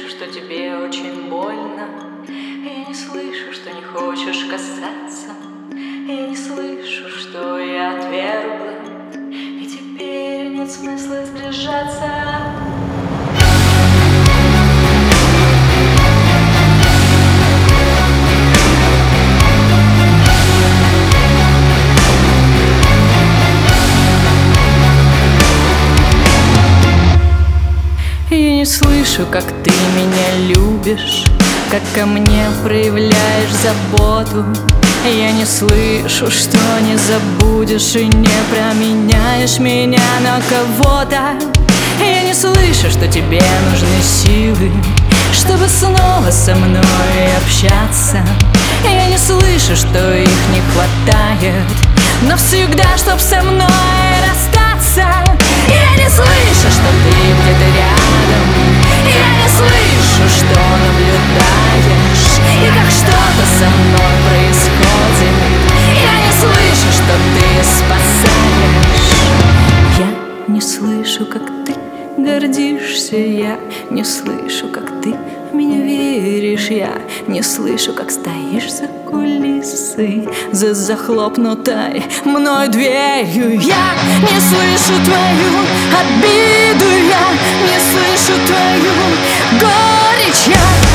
что тебе очень больно. Я не слышу, что не хочешь касаться. Я не слышу, что я отвергла. И теперь нет смысла сближаться. Я не слышу, как ты меня любишь, как ко мне проявляешь заботу. Я не слышу, что не забудешь и не променяешь меня на кого-то. Я не слышу, что тебе нужны силы, чтобы снова со мной общаться. Я не слышу, что их не хватает навсегда, чтоб со мной расстаться. Я не слышу, что ты где-то рядом. Я не слышу, что наблюдаешь и как что-то со мной происходит. Я не слышу, что ты спасаешь. Я не слышу, как ты гордишься. Я не слышу, как ты в меня веришь. Я не слышу, как стоишь за кулисой, за захлопнутой мной дверью. Я не слышу твою обиду. Я не слышу твою горечь. Я